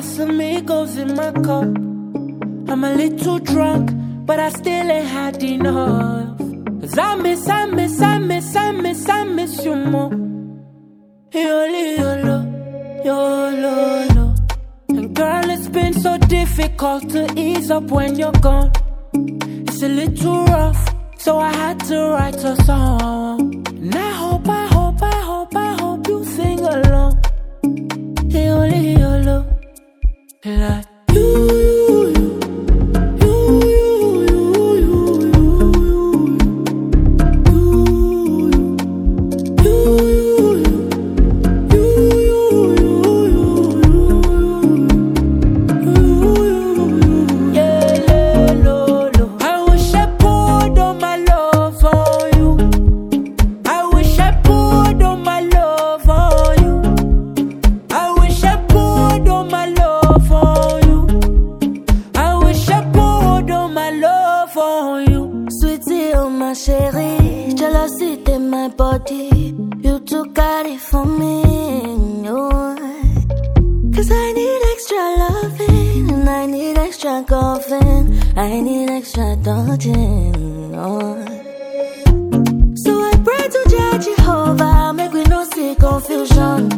Casamigos in my cup. I'm a little drunk, but I still ain't had enough. 'Cause I miss you more. Yolo, yolo, yolo. And girl, it's been so difficult to ease up when you're gone. It's a little rough, so I had to write a song. And I hope you sing along. Yolo, yolo, like you. Chérie, jealousy in my body. You too got it for me, oh. 'Cause I need extra loving, and I need extra golfing, I need extra dodging, oh. So I pray to Jah Jehovah, make we no see confusion.